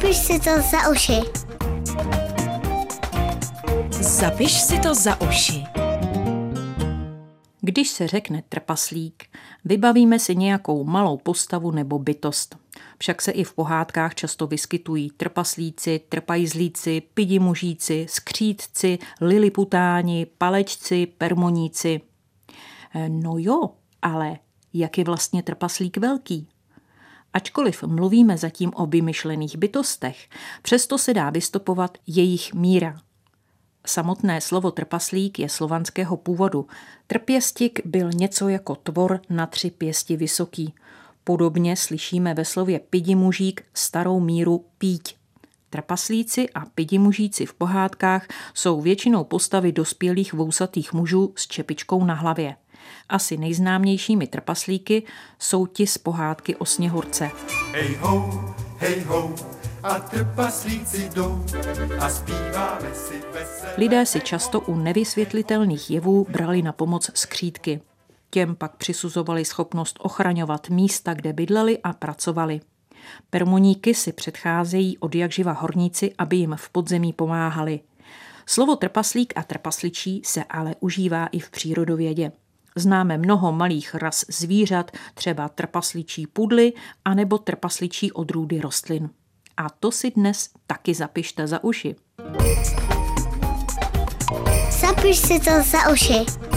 Zapiš si to za uši. Zapiš si to za uši. Když se řekne trpaslík, vybavíme si nějakou malou postavu nebo bytost. Však se i v pohádkách často vyskytují trpaslíci, trpajzlíci, pidimužíci, skřítci, liliputáni, palečci, permoníci. No jo, ale jak je vlastně trpaslík velký? Ačkoliv mluvíme zatím o vymyšlených bytostech, přesto se dá vystopovat jejich míra. Samotné slovo trpaslík je slovanského původu. Trpěstik byl něco jako tvor na 3 pěsti vysoký. Podobně slyšíme ve slově pidimužík starou míru píť. Trpaslíci a pidimužíci v pohádkách jsou většinou postavy dospělých vousatých mužů s čepičkou na hlavě. Asi nejznámějšími trpaslíky jsou ti z pohádky o Sněhurce. Hej ho, a trpaslíci jdou a zpíváme si veselé. Lidé si často u nevysvětlitelných jevů brali na pomoc skřítky. Těm pak přisuzovali schopnost ochraňovat místa, kde bydleli a pracovali. Permoníky si předcházejí od jakživa horníci, aby jim v podzemí pomáhali. Slovo trpaslík a trpasličí se ale užívá i v přírodovědě. Známe mnoho malých ras zvířat, třeba trpasličí pudly anebo trpasličí odrůdy rostlin. A to si dnes taky zapište za uši. Zapiš si to za uši.